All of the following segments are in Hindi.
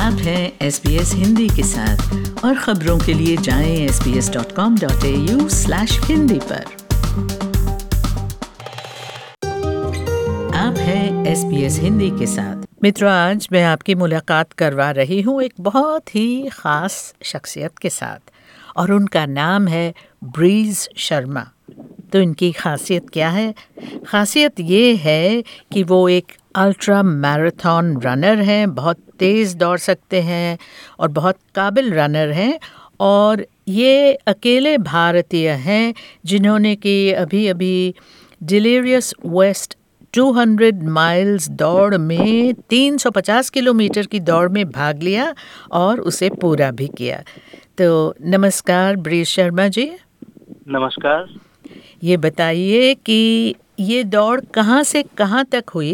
आप हैं SBS हिंदी के साथ और खबरों के लिए जाएं sbs.com.au/hindi पर। आप हैं SBS हिंदी के साथ। मित्रों, आज मैं आपकी मुलाकात करवा रही हूँ एक बहुत ही ख़ास शख्सियत के साथ और उनका नाम है ब्रीज शर्मा। तो इनकी खासियत क्या है? खासियत ये है कि वो एक अल्ट्रा मैराथन रनर हैं, बहुत तेज़ दौड़ सकते हैं और बहुत काबिल रनर हैं। और ये अकेले भारतीय हैं जिन्होंने कि अभी डिलीरियस वेस्ट 200 माइल्स दौड़ में 350 किलोमीटर की दौड़ में भाग लिया और उसे पूरा भी किया। तो नमस्कार ब्रीज शर्मा जी। नमस्कार। ये बताइए कि ये दौड़ कहाँ से कहाँ तक हुई?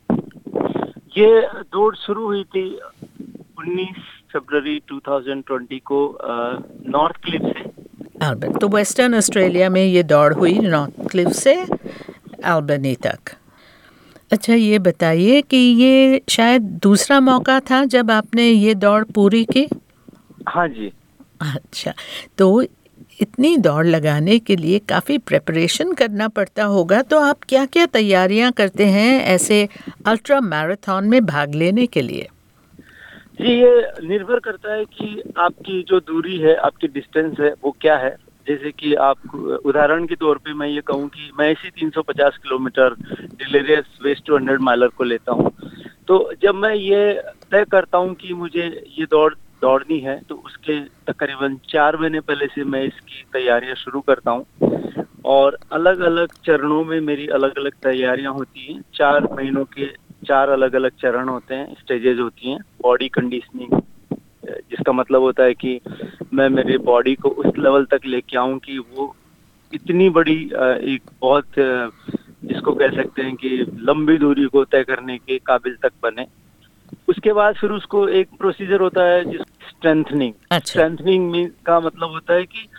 ये दौड़ शुरू हुई थी 19 फरवरी 2020 को नॉर्थ क्लिफ से। एल्बर्ट, तो वेस्टर्न ऑस्ट्रेलिया में ये दौड़ हुई नॉर्थ क्लिफ से एल्बर्नी तक। अच्छा, ये बताइए कि ये शायद दूसरा मौका था जब आपने ये दौड़ पूरी की? हाँ जी। अच्छा, तो इतनी दौड़ लगाने के लिए काफ़ी प्रिपरेशन करना पड़ता होगा, तो आप क्या-क्या तैयारियां करते हैं ऐसे अल्ट्रा मैराथन में भाग लेने के लिए? जी, ये निर्भर करता है कि आपकी जो दूरी है, आपकी डिस्टेंस है, वो क्या है। जैसे कि आप उदाहरण के तौर पे मैं ये कहूँ कि मैं इसी 350 किलोमीटर डिलीरियस वेस्ट 200 माइलर को लेता हूँ। तो जब मैं ये तय करता हूँ कि मुझे ये दौड़नी है, तो उसके तकरीबन 4 महीने पहले से मैं इसकी तैयारियां शुरू करता हूँ और अलग अलग चरणों में मेरी अलग अलग तैयारियां होती हैं। 4 महीनों के 4 अलग अलग चरण होते हैं, स्टेजेस होती हैं। बॉडी कंडीशनिंग, जिसका मतलब होता है कि मैं मेरे बॉडी को उस लेवल तक लेके आऊं कि वो इतनी बड़ी एक बहुत जिसको कह सकते हैं कि लंबी दूरी को तय करने के काबिल तक बने। उसके बाद फिर उसको एक प्रोसीजर होता है जिस स्ट्रेंथनिंग। अच्छा। स्ट्रेंथनिंग में का मतलब होता है कि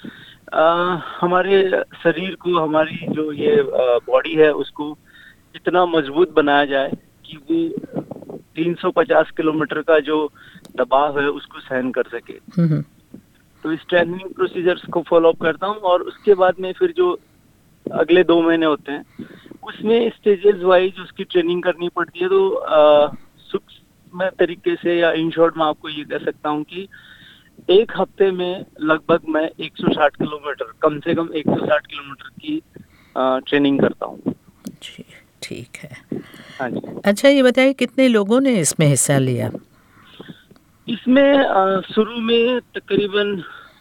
हमारे शरीर को, हमारी जो ये बॉडी है, उसको इतना मजबूत बनाया जाए कि वो 350 किलोमीटर का जो दबाव है उसको सहन कर सके। तो स्ट्रेंथनिंग प्रोसीजर्स को फॉलो अप करता हूँ और उसके बाद में फिर जो अगले 2 महीने होते हैं उसमें स्टेजेस वाइज उसकी ट्रेनिंग करनी पड़ती है। तो सूक्ष्म तरीके से या इन शॉर्ट में आपको ये कह सकता हूँ कि एक हफ्ते में लगभग मैं 160 किलोमीटर, कम से कम 160 किलोमीटर की ट्रेनिंग करता हूँ। जी, ठीक है। हाँ जी। अच्छा, ये बताइए कितने लोगों ने इसमें हिस्सा लिया? इसमें शुरू में तकरीबन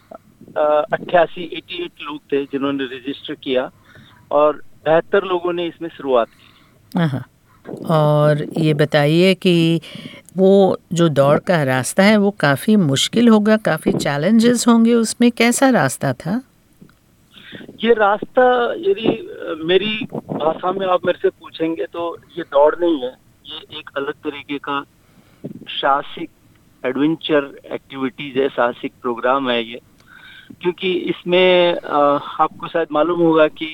88 लोग थे जिन्होंने रजिस्टर किया और 72 लोगों ने इसमें शुरुआत की। हाँ, और ये बताइए कि वो जो दौड़ का रास्ता है वो काफ़ी मुश्किल होगा, काफ़ी चैलेंजेस होंगे उसमें। कैसा रास्ता था? ये रास्ता यदि मेरी भाषा में आप मेरे से पूछेंगे तो ये दौड़ नहीं है, ये एक अलग तरीके का साहसिक एडवेंचर एक्टिविटीज है, साहसिक प्रोग्राम है ये। क्योंकि इसमें आपको शायद मालूम होगा कि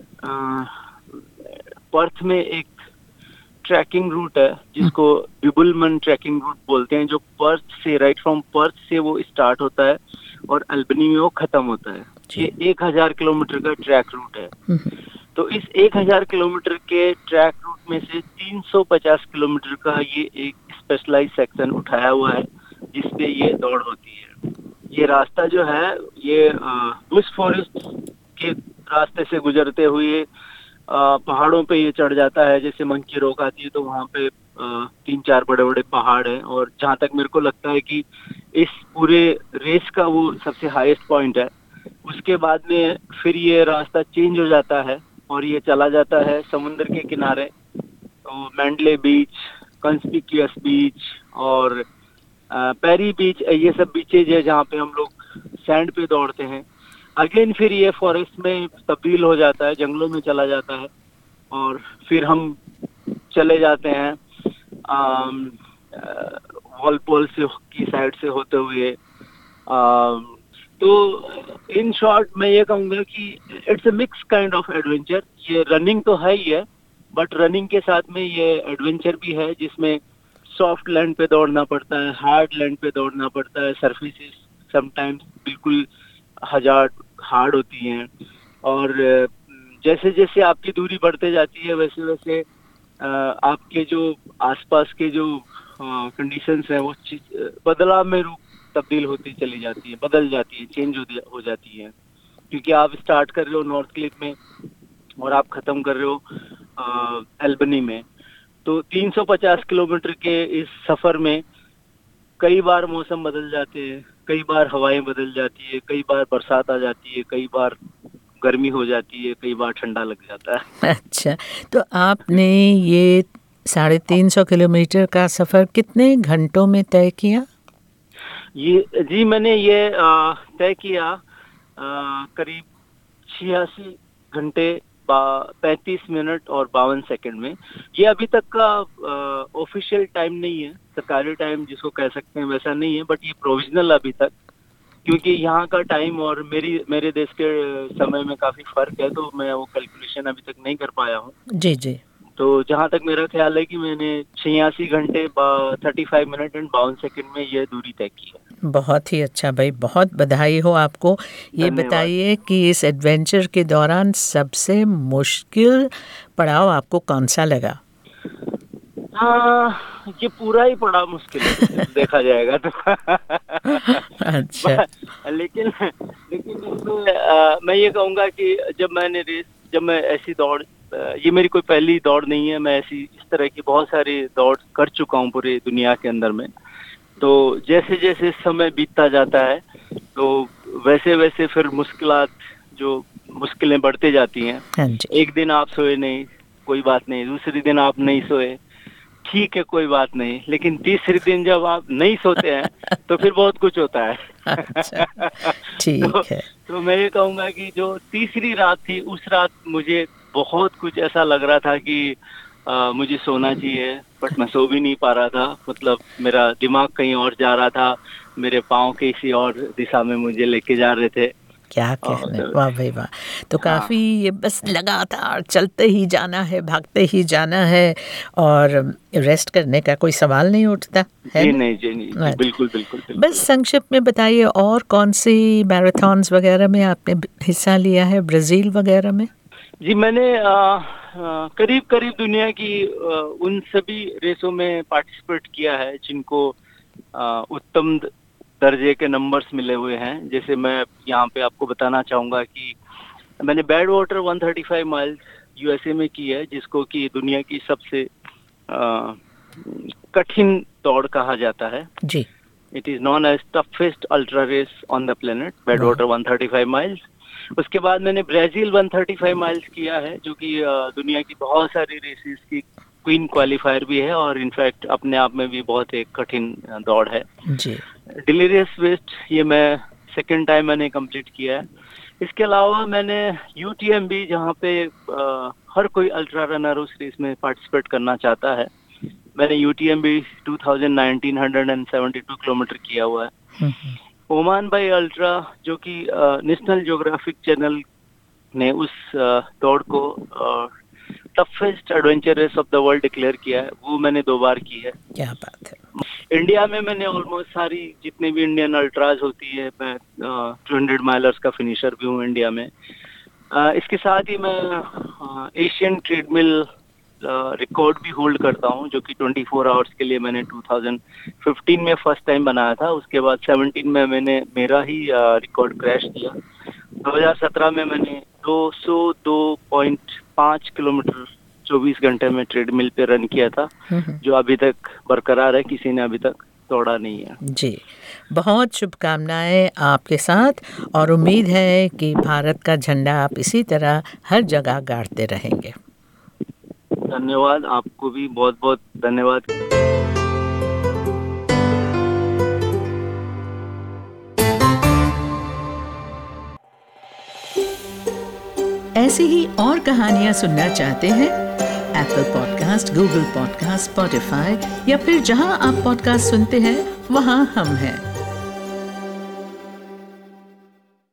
पर्थ में एक ट्रैकिंग रूट है जिसको बिबुलमन ट्रैकिंग रूट बोलते हैं, जो पर्थ से, राइट फ्रॉम पर्थ से वो स्टार्ट होता है और अल्बनी में वो खत्म होता है। ये 1000 किलोमीटर का ट्रैक रूट है। तो इस 1000 किलोमीटर के ट्रैक रूट में से 350 किलोमीटर का ये एक स्पेशलाइज सेक्शन उठाया हुआ है जिसपे ये दौड़ होती है। ये रास्ता जो है ये बुश फॉरेस्ट के रास्ते से गुजरते हुए पहाड़ों पे ये चढ़ जाता है। जैसे मंकी रॉक आती है तो वहाँ पे 3-4 बड़े बड़े पहाड़ हैं और जहाँ तक मेरे को लगता है कि इस पूरे रेस का वो सबसे हाईएस्ट पॉइंट है। उसके बाद में फिर ये रास्ता चेंज हो जाता है और ये चला जाता है समुद्र के किनारे। तो मैंडले बीच, कंस्पिक्यूअस बीच और पेरी बीच, ये सब बीचेज है जहाँ पे हम लोग सैंड पे दौड़ते हैं। अगेन फिर ये फॉरेस्ट में तब्दील हो जाता है, जंगलों में चला जाता है और फिर हम चले जाते हैं वॉलपोल से की साइड से होते हुए। तो इन शॉर्ट मैं ये कहूँगा कि it's a mix kind of adventure. ये रनिंग तो है ही है, बट रनिंग के साथ में ये एडवेंचर भी है जिसमें सॉफ्ट लैंड पे दौड़ना पड़ता है, हार्ड लैंड पे दौड़ना पड़ता है, सरफेसेस समटाइम्स बिल्कुल हार्ड होती हैं, और जैसे जैसे आपकी दूरी बढ़ते जाती है वैसे वैसे आपके जो आसपास के जो कंडीशंस हैं वो बदलाव में रूप तब्दील होती चली जाती है, बदल जाती है, चेंज हो जाती है, क्योंकि आप स्टार्ट कर रहे हो नॉर्थ क्लिफ में और आप खत्म कर रहे हो एल्बनी में। तो 350 किलोमीटर के इस सफर में कई बार मौसम बदल जाते हैं, कई बार हवाएं बदल जाती है, कई बार बरसात आ जाती है, कई बार गर्मी हो जाती है, कई बार ठंडा लग जाता है। अच्छा, तो आपने ये 350 किलोमीटर का सफर कितने घंटों में तय किया? जी मैंने ये तय किया करीब 86 घंटे 35 मिनट और 52 सेकंड में। ये अभी तक का ऑफिशियल टाइम नहीं है, सरकारी टाइम जिसको कह सकते हैं वैसा नहीं है, बट ये प्रोविजनल अभी तक, क्योंकि यहाँ का टाइम और मेरे देश के समय में काफी फर्क है, तो मैं वो कैलकुलेशन अभी तक नहीं कर पाया हूँ। जी जी। तो जहाँ तक मेरा ख्याल है कि मैंने 86 घंटे 35 मिनट एंड 52 सेकंड में ये दूरी तय की है। बहुत ही अच्छा भाई, बहुत बधाई हो आपको। ये बताइए कि इस एडवेंचर के दौरान सबसे मुश्किल पड़ाव आपको कौन सा लगा? ये पूरा ही पड़ा मुश्किल है देखा जाएगा तो। अच्छा। लेकिन मैं ये कहूँगा कि जब मैं ऐसी दौड़, ये मेरी कोई पहली दौड़ नहीं है, मैं इस तरह की बहुत सारी दौड़ कर चुका हूँ पूरी दुनिया के अंदर में। तो जैसे जैसे समय बीतता जाता है तो वैसे वैसे फिर मुश्किलें बढ़ते जाती हैं। एक दिन आप सोए नहीं, कोई बात नहीं, दूसरे दिन आप नहीं सोए, ठीक है कोई बात नहीं, लेकिन तीसरे दिन जब आप नहीं सोते हैं तो फिर बहुत कुछ होता है। अच्छा, ठीक है। तो मैं ये कहूँगा कि जो तीसरी रात थी उस रात मुझे बहुत कुछ ऐसा लग रहा था कि मुझे सोना चाहिए, बट मैं सो भी नहीं पा रहा था। मतलब मेरा दिमाग कहीं और जा रहा था, मेरे पाँव किसी और दिशा में मुझे लेके जा रहे थे। क्या कहने, वाह भाई वाह। तो काफ़ी ये बस लगातार चलते ही जाना है, भागते ही जाना है, और रेस्ट करने का कोई सवाल नहीं उठता है। जी नहीं, बिल्कुल। बस संक्षिप्त में बताइए, और कौन सी मैराथन्स वगैरह में आपने हिस्सा लिया है, ब्राज़ील वगैरह में? जी मैंने करीब दुनिया की उन सभी रेसों में पार्टिसिपेट किया है जिनको उत्तम दर्जे के नंबर्स मिले हुए हैं। जैसे मैं यहाँ पे आपको बताना चाहूँगा कि मैंने बैड वाटर 135 माइल्स यूएसए में की है, जिसको कि दुनिया की सबसे कठिन दौड़ कहा जाता है जी। It is known as toughest ultra race on the planet, Badwater 135 miles. उसके बाद मैंने ब्राजील 135 माइल्स किया है, जो कि दुनिया की बहुत सारी रेसेस की क्वीन क्वालिफायर भी है, और इनफैक्ट अपने आप में भी बहुत एक कठिन दौड़ है जी। डिलीरियस वेस्ट, ये मैं सेकंड टाइम मैंने कंप्लीट किया है। इसके अलावा मैंने यूटीएमबी, जहाँ पे हर कोई अल्ट्रा रनर उस रेस में पार्टिसिपेट करना चाहता है, मैंने यूटीएमबी 2019 172 किलोमीटर किया हुआ है। ओमान बाई अल्ट्रा, जो कि नेशनल ज्योग्राफिक चैनल ने उस दौड़ को toughest adventure race of the world declare किया है, वो मैंने 2 बार की है। क्या बात है। इंडिया में मैंने ऑलमोस्ट सारी जितने भी इंडियन अल्ट्राज होती है, मैं 200 माइलर्स का फिनिशर भी हूँ इंडिया में। इसके साथ ही मैं एशियन ट्रेडमिल रिकॉर्ड भी होल्ड करता हूँ, जो कि 24 आवर्स के लिए मैंने 2015 में फर्स्ट टाइम बनाया था। उसके बाद 17 में मैंने मेरा ही रिकॉर्ड क्रैश किया। 2017 में मैंने 202.5 किलोमीटर 24 घंटे में ट्रेडमिल पे रन किया था, जो अभी तक बरकरार है, किसी ने अभी तक तोड़ा नहीं है। जी, बहुत शुभकामनाएं आपके साथ, और उम्मीद है कि भारत का झंडा आप इसी तरह हर जगह गाड़ते रहेंगे। धन्यवाद, आपको भी बहुत बहुत धन्यवाद। ऐसी ही और कहानियाँ सुनना चाहते हैं? Apple podcast, Google podcast, Spotify या फिर जहां आप पॉडकास्ट सुनते हैं वहां हम हैं।